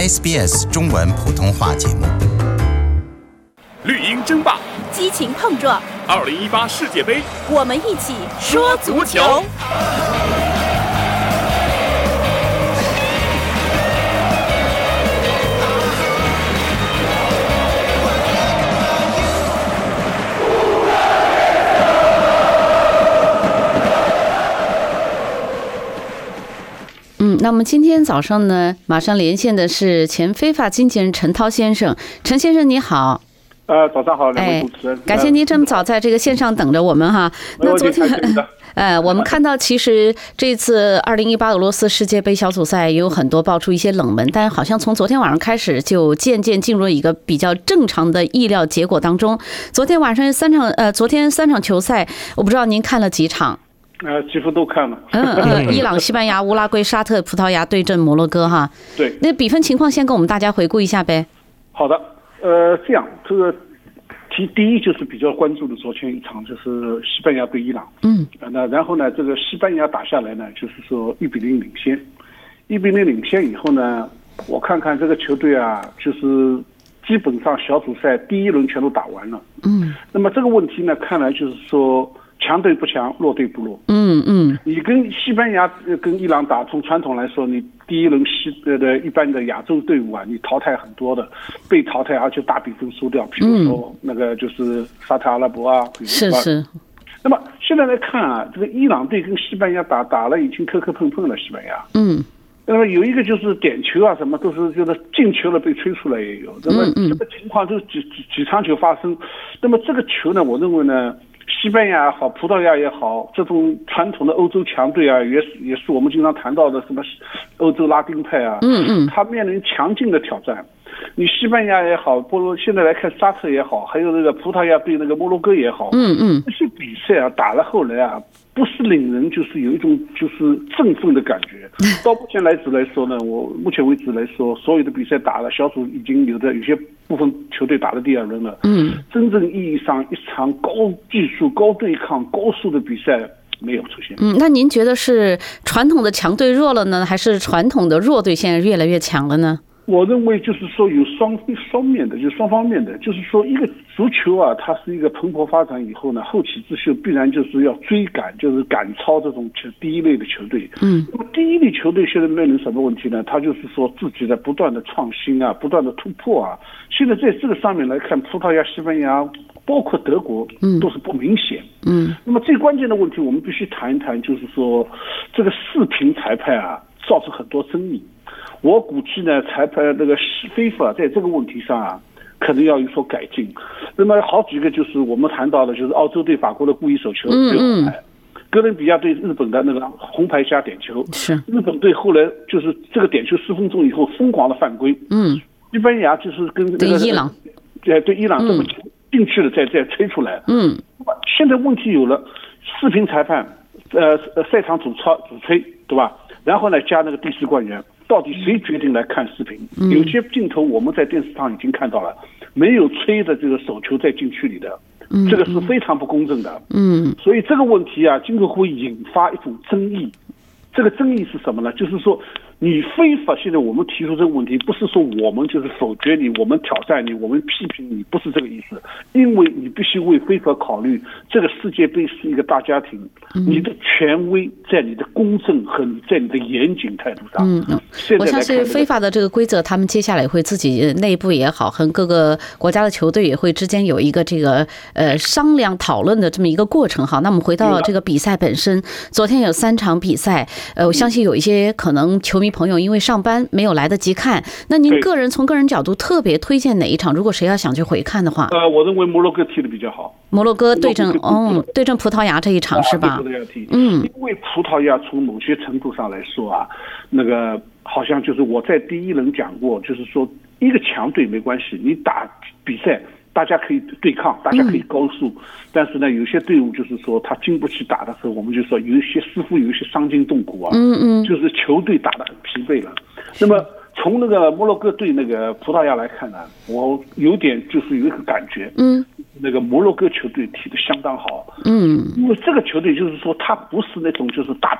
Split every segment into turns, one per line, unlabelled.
SBS 中文普通话节目。
绿茵争霸，
激情碰撞
2018世界杯，
我们一起说足球。
那我们今天早上呢，马上连线的是前非法经纪人陈涛先生。陈先生你好。
早上好，两位主持人。
感谢您这么早在这个线上等着我们哈。那昨天，我们看到其实这次2018俄罗斯世界杯小组赛也有很多爆出一些冷门，但好像从昨天晚上开始就渐渐进入一个比较正常的意料结果当中。昨天晚上昨天3场球赛，我不知道您看了几场？
几乎都看了。
伊朗、西班牙、乌拉圭、沙特、葡萄牙对阵摩洛哥哈。
对。
那比分情况先跟我们大家回顾一下呗。
好的，这样，这个第一就是比较关注的昨天一场就是西班牙对伊朗。那然后呢，这个西班牙打下来呢，就是说1-0领先，1-0领先以后呢，我看看这个球队啊，就是基本上小组赛第一轮全都打完了。那么这个问题呢，看来就是说。强队不强，弱队不弱。你跟西班牙跟伊朗打，从传统来说，你第一轮一般的亚洲队伍啊，你淘汰很多的，被淘汰而且大比分输掉，比如说那个就是沙特阿拉伯啊。
是。
那么现在来看啊，这个伊朗队跟西班牙打了已经磕磕碰碰了，西班牙。那么有一个就是点球啊，什么都是就是进球了被吹出来也有。那么这个情况就是几场球发生。那么这个球呢，我认为呢。西班牙也好，葡萄牙也好，这种传统的欧洲强队啊，也是我们经常谈到的什么欧洲拉丁派啊，他面临强劲的挑战。你西班牙也好，现在来看沙特也好，还有那个葡萄牙对那个摩洛哥也好，这些比赛啊打了后来啊，不是令人就是有一种就是振奋的感觉。到目前来说呢，我目前为止来说，所有的比赛打了，小组已经有些部分球队打了第2轮了。真正意义上一场高技术、高对抗、高速的比赛没有出现。
那您觉得是传统的强队弱了呢，还是传统的弱队现在越来越强了呢？
我认为就是说有双面的，就是双方面的，就是说一个足球啊，它是一个蓬勃发展以后呢，后起之秀必然就是要追赶，就是赶超这种第一类的球队。那么第一类球队现在面临什么问题呢？他就是说自己在不断的创新啊，不断的突破啊。现在在这个上面来看，葡萄牙、西班牙，包括德国，都是不明显。那么最关键的问题，我们必须谈一谈，就是说这个视频裁判啊，造成很多争议。我估计呢，裁判那个非法在这个问题上啊，可能要有所改进。那么好几个就是我们谈到的，就是澳洲对法国的故意手球对红牌，哥伦比亚对日本的那个红牌加点球，
是
日本队后来就是这个点球10分钟以后疯狂的犯规。西班牙就是跟那个
对伊朗，
对伊朗这么进去了再吹出来。那么现在问题有了，视频裁判，赛场主吹，对吧？然后呢，加那个第4官员。到底谁决定来看视频？有些镜头我们在电视上已经看到了，没有吹的这个手球在禁区里的，这个是非常不公正的。所以这个问题啊，今后会引发一种争议。这个争议是什么呢？就是说你非法，现在我们提出这个问题，不是说我们就是否决你，我们挑战你，我们批评你，不是这个意思。因为你必须为非法考虑，这个世界杯是一个大家庭，你的权威在你的公正和在你的严谨态度上。
我相信非法的这个规则，他们接下来会自己内部也好，和各个国家的球队也会之间有一个这个商量讨论的这么一个过程哈。那我们回到这个比赛本身，昨天有3场比赛。我相信有一些可能球迷朋友因为上班没有来得及看，那您从个人角度特别推荐哪一场？如果谁要想去回看的话，
我认为摩洛哥踢得比较好。
摩洛哥对阵葡萄牙这一场是吧？
因为葡萄牙从某些程度上来说啊，那个好像就是我在第1轮讲过，就是说一个强队没关系，你打比赛。大家可以对抗，大家可以高速，但是呢，有些队伍就是说他经不起打的时候，我们就说似乎有一些伤筋动骨啊，就是球队打得很疲惫了。那么从那个摩洛哥对那个葡萄牙来看呢，我有一个感觉，那个摩洛哥球队踢得相当好，因为这个球队就是说他不是那种就是大牌。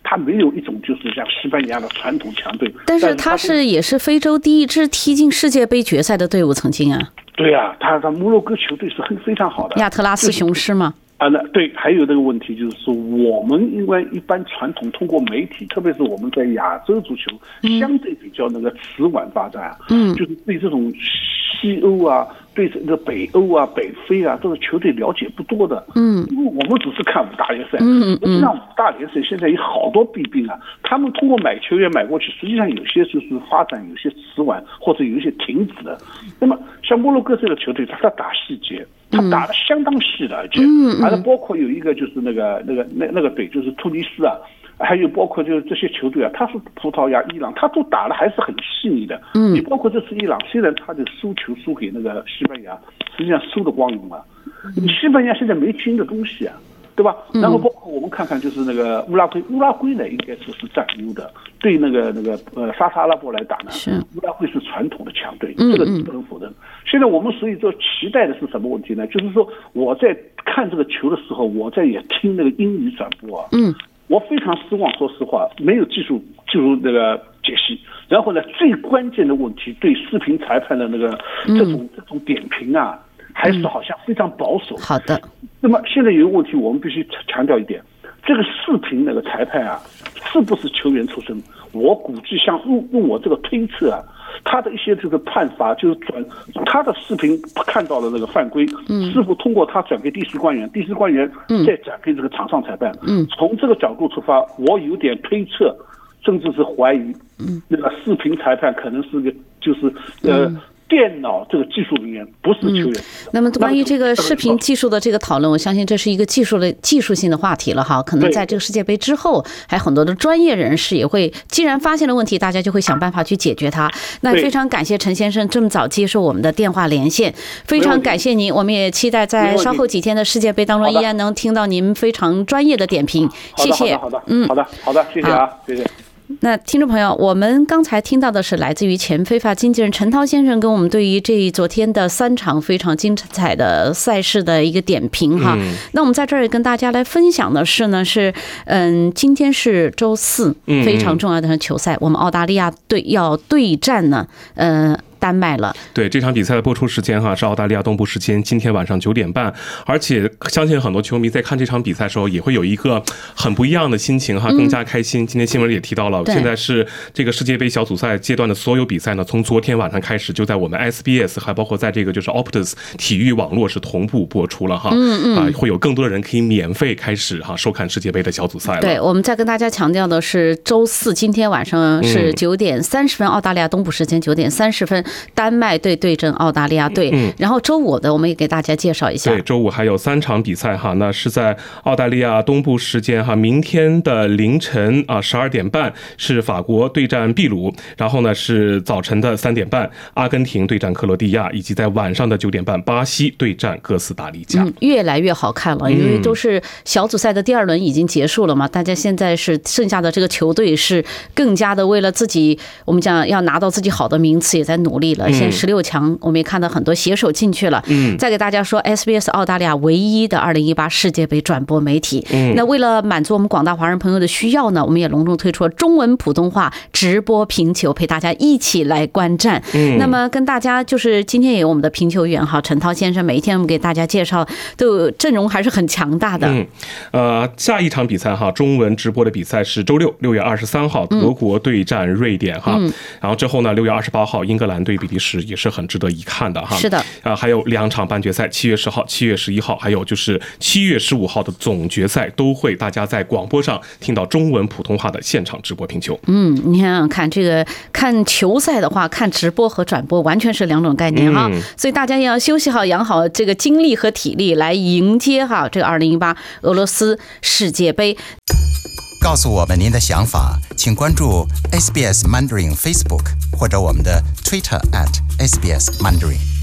他没有一种就是像西班牙的传统强队。
但是他也是非洲第一支踢进世界杯决赛的队伍，曾经啊。
对啊，他摩洛哥球队是非常好的。
亚特拉斯雄狮吗？
那对，还有这个问题就是说，我们因为一般传统通过媒体，特别是我们在亚洲足球相对比较那个迟晚发展，就是对这种西欧啊，对这个北欧啊、北非啊，这个球队了解不多的，因为我们只是看5大联赛，实际上5大联赛现在有好多弊病啊，他们通过买球员买过去，实际上有些就是发展有些迟缓，或者有一些停止的。那么像摩洛哥这个球队，他打细节。他打得相当细的，而且包括有一个就是那个队，就是突尼斯啊，还有包括就是这些球队啊，他是葡萄牙、伊朗，他都打得还是很细腻的。你包括这次伊朗，虽然他的输球输给那个西班牙，实际上输得光荣了。西班牙现在没新的东西啊，对吧？然后包括我们看看就是那个乌拉圭呢，应该说是占优的。对那个沙特阿拉伯来打呢，乌拉圭是传统的强队，这个不能否认。现在我们所以说期待的是什么问题呢？就是说我在看这个球的时候，我在也听那个英语转播啊，我非常失望，说实话，没有技术那个解析。然后呢，最关键的问题，对视频裁判的那个这种点评啊，还是好像非常保守。
好的。
那么现在有一个问题，我们必须强调一点，这个视频那个裁判啊，是不是球员出身？我估计像用我这个推测啊，他的一些这个判罚就是他的视频看到了那个犯规，是否通过他转给第四官员，第四官员再转给这个场上裁判。从这个角度出发，我有点推测，甚至是怀疑，那个视频裁判可能是个就是电脑这个技术人员，不是球员。
那么关于这个视频技术的这个讨论，我相信这是一个技术性的话题了哈。可能在这个世界杯之后，还有很多的专业人士也会，既然发现了问题，大家就会想办法去解决它。那非常感谢陈先生这么早接受我们的电话连线，非常感谢您。我们也期待在稍后几天的世界杯当中，依然能听到您非常专业的点评。谢谢。
好的，谢谢啊，谢谢。
那听众朋友，我们刚才听到的是来自于前非法经纪人陈涛先生跟我们对于昨天的3场非常精彩的赛事的一个点评哈。那我们在这儿跟大家来分享的是呢，今天是周4，非常重要的球赛，我们澳大利亚队要对战呢，丹麦了。
对，这场比赛的播出时间是澳大利亚东部时间今天晚上9点半，而且相信很多球迷在看这场比赛的时候也会有一个很不一样的心情更加开心。今天新闻也提到了，现在是这个世界杯小组赛阶段的所有比赛呢，从昨天晚上开始就在我们 SBS 还包括在这个就是 Optus 体育网络是同步播出了会有更多的人可以免费开始收看世界杯的小组赛了。
对，我们再跟大家强调的是，周4今天晚上是9点30分，澳大利亚东部时间9点30分。丹麦队对阵澳大利亚队，然后周5的我们也给大家介绍一下。
对，周5还有3场比赛那是在澳大利亚东部时间明天的凌晨12点半是法国对战秘鲁，然后呢是早晨的3点半阿根廷对战克罗地亚，以及在晚上的9点半巴西对战哥斯达黎加。
越来越好看了，因为都是小组赛的第2轮已经结束了嘛，大家现在是剩下的这个球队是更加的为了自己，我们讲要拿到自己好的名次也在努力了。现在16强我们也看到很多携手进去了。再给大家说 SBS 澳大利亚唯一的2018世界杯转播媒体。那为了满足我们广大华人朋友的需要呢，我们也隆重推出了中文普通话直播评球，陪大家一起来观战。那么跟大家就是今天也有我们的评球员陈涛先生，每一天我们给大家介绍都阵容还是很强大的。
下一场比赛中文直播的比赛是周6 6月23号德国对战瑞典然后之后呢6月28号英格兰对比利时也是很值得一看的
是的。
还有2场半决赛，7月10号、7月11号，还有就是7月15号的总决赛，都会大家在广播上听到中文普通话的现场直播评球。
你想想看，这个看球赛的话，看直播和转播完全是2种概念所以大家也要休息好，养好这个精力和体力，来迎接这个2018俄罗斯世界杯。
告诉我们您的想法，请关注 SBS Mandarin Facebook 或者我们的 Twitter @SBS Mandarin。